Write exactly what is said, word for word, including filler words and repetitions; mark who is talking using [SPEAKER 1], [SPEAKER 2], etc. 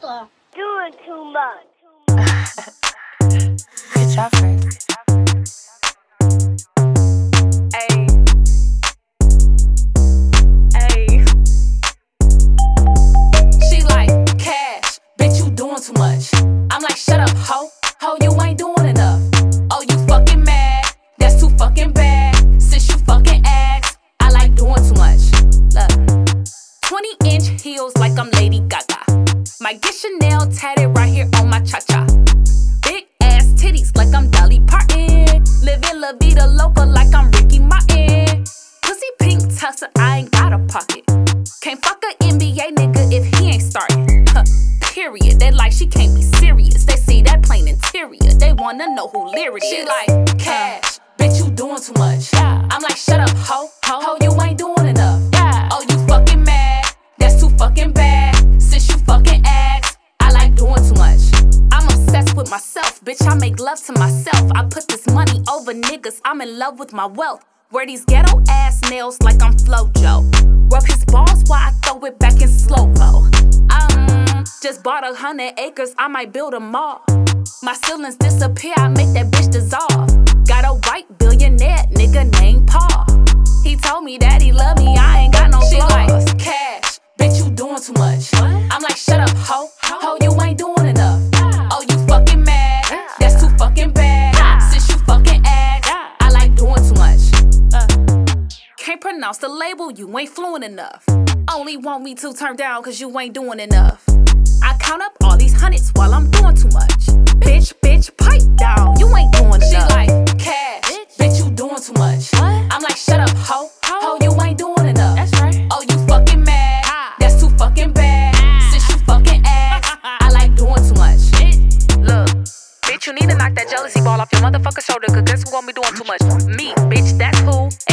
[SPEAKER 1] nigga. Doing too much.
[SPEAKER 2] Good job, first. Ayy. Ayy. She like, cash, bitch, you doing too much. I'm like, shut up, ho. Ho, you ain't doing enough. Oh, you fucking mad? That's too fucking bad. Since you fucking asked, I like doing too much. Look, twenty inch heels like I'm Lady Gaga. Might get Chanel tatted right here on my cha-cha. Big ass titties like I'm Dolly Parton. Living La Vida Loca like I'm Ricky Martin. Pussy pink tussle, I ain't got a pocket. Can't fuck a N B A nigga if he ain't starting. Huh, period. They like she can't be serious. They see that plain interior. They wanna know who lyric is. She like, cash, bitch, you doing too much. Yeah. I'm like, shut up, ho. Ho, ho you ain't doing enough. Yeah. Oh, you fucking mad? That's too fucking bad. Since you fucking asked, I like doing too much. I'm obsessed with myself, bitch, I make love to myself. I put this money over niggas, I'm in love with my wealth. Wear these ghetto ass nails like I'm Flojo. Rub his balls while I throw it back in slow-mo. Um, just bought a hundred acres, I might build a mall. My ceilings disappear, I make that bitch dissolve. Got a white billionaire nigga named Paul. He told me that he love me, I ain't got no flaws. She like, cash, bitch, you doing too much. I'm like, shut up, ho. Ho, you ain't doing enough. Oh, you fucking mad? That's too fucking bad. Since you fucking asked, I like doing too much. Uh, can't pronounce the label, you ain't fluent enough. Only want me to turn down cause you ain't doing enough. I count up all these hundreds while I'm doing too much. Bitch, bitch, pipe down, you ain't doing enough. She like, cash, bitch, you doing too much. I'm like, shut up, ho. Ho, you ain't doing enough. That's right. Oh, you fucking mad? That's too fucking bad. Since you fucking asked, I like doing too much. Look, bitch, you need to knock that jealousy ball off your motherfucking shoulder, cause guess who gon' be doing too much? Me, bitch, that's who.